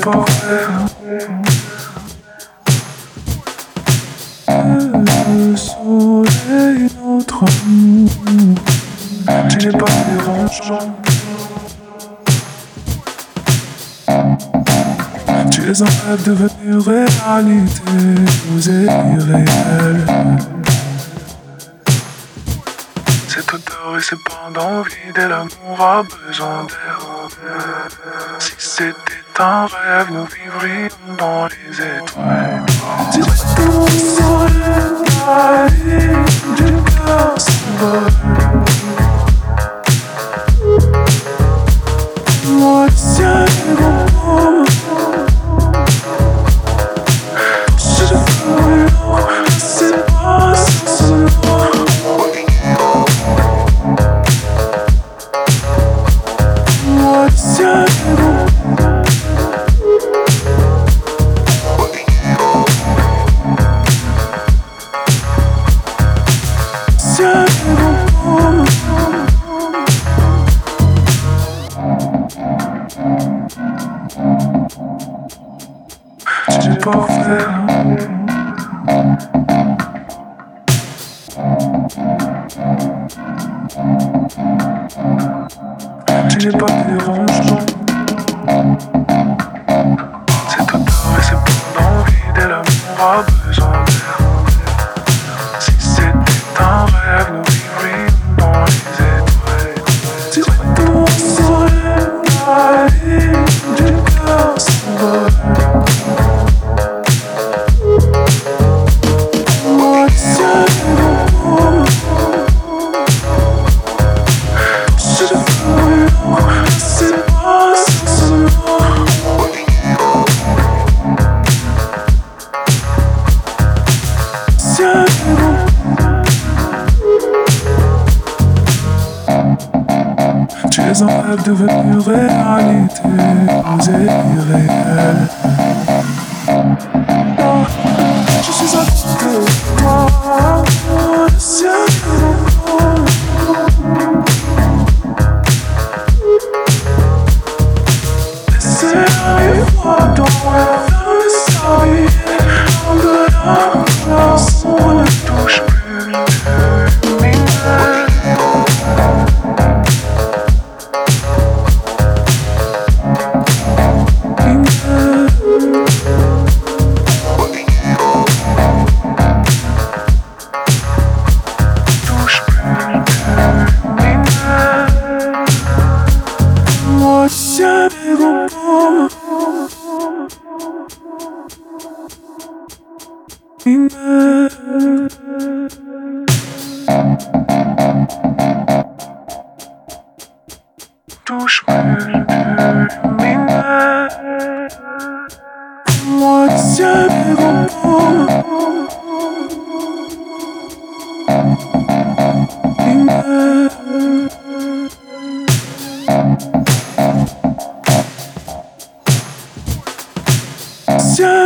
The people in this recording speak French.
pas vrai. Le soleil, notre amour, tu n'es pas dérangeant. Tu es un rêve devenu réalité, vous êtes irréel. Cette odeur et ces bancs d'envie dès l'amour a besoin d'air. Si c'était un rêve, nous vivrions dans les étoiles. Si tout serait la vie du cœur s'envole. Moi le ciel est bon. Je veux l'eau, c'est pas seulement. Moi le ciel est bon. Tu n'es pas fait. Tu n'es pas dérangeant. Cette odeur et ces bonnes d'envie dès l'amour a besoin d'air. Si c'était un rêve, nous vivrions dans les étoiles. Si tout serait la vie du cœur s'envole. Tu es un rêve devenu réalité, vous êtes irréel. Je suis à côté de toi, le ciel est bon. Laissez-le froid dans le soleil, en de la son ne touche plus mes mains. Touche plus mes mains. Moi le ciel est bon. Ciel